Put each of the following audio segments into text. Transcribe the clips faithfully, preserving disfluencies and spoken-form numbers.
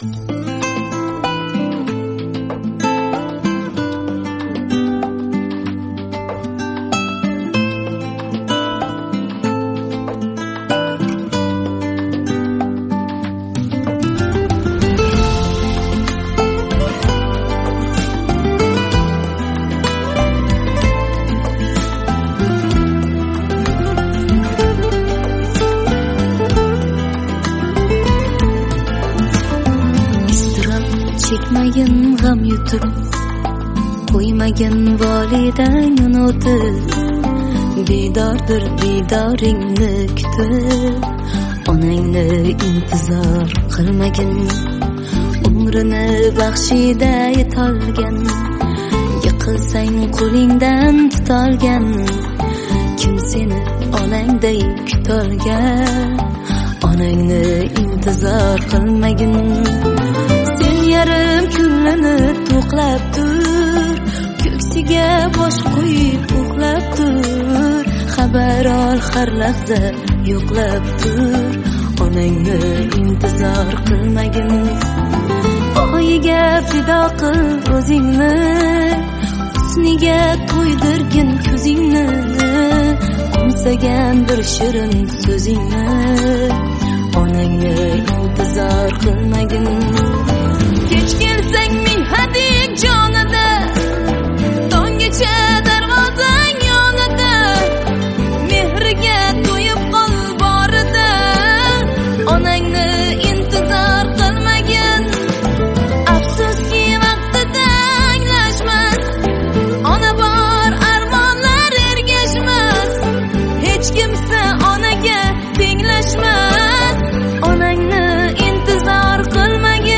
Çekmagin g'am yutib, qo'ymagin volidang unutib, bedordir bedoringni kutib, onangni intizor qilmagin, umrini baxshida yetolgan, yiqilsang qo'lingdan tutolgan, kim seni onangday kutolgan, onangni intizor qilmagin. Yarim kunini to'qlab tur, ko'ksiga bosh qo'yib uxlab tur, xabar ol har lahza yo'qlab tur, onangni intizor qilmagin. Oyiga fido qil o'zingni, husniga to'ydirgin ko'zingni, qo'msagan bir shirin so'zingni, onangni intizor qilmagin. Kech kelsang ming hadik jonida, tonggacha darvozang yonida, mehriga to'yib qol borida, onangni intizor qilmagin. Afsuski vaqtida anglashmas, ona bor armonlar ergashmas, hech kimsa onaga tenglashmas, onangni intizor qilmagin.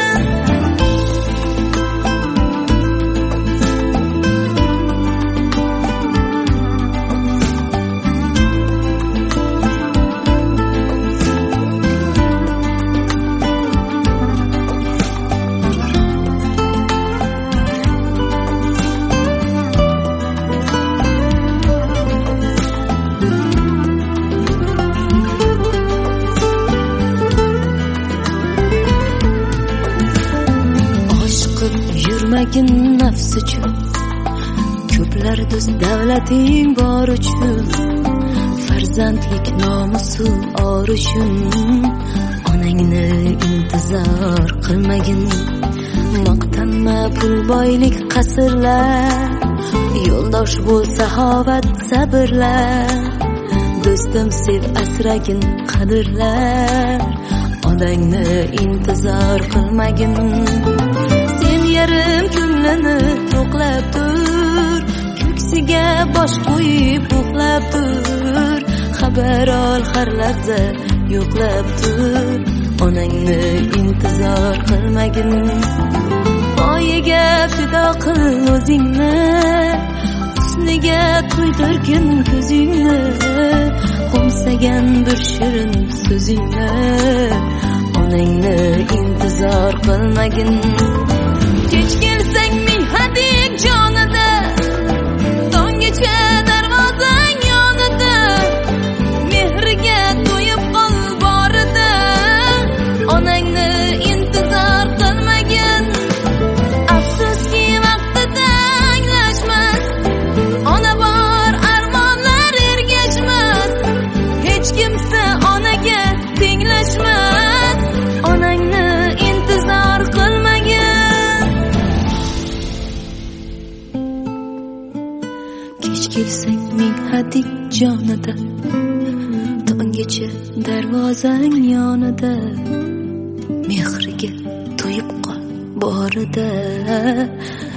Yurmagin nafs uchun, ko'plar do'st davlating bor uchun, farzandlik nomusi or uchun, onangni intizor qilmagin. Maqtanma pul boylik qasrlar, yo'ldosh bo'lsa saxovat sabrlar, do'stim sev asragin qadrlar, onangni intizor qilmagin. Yarim kunini to'qlab tur, ko'ksiga bosh qo'yib uxlab tur, xabar ol har lahza yo'qlab tur, onangni intizor qilmagin. Oyiga fido qil o'zingni, husniga to'ydirgin ko'zingni, qo'msagan bir shirin so'zingni, onangni intizor qilmagin. Kech kelsang ming hadik jonida, tonggacha darvozang yonida, mehriga to'yib qol borida, onangni intizor qilmagin. Afsuski vaqtida anglashmas, ona bor armonlar ergashmas, hech kimsa onaga tenglashmas, onangni intizor qilmagin. Kech kelsang ming hadik jonida, tonggacha darvozang yonida, mehriga to'yib qol borida,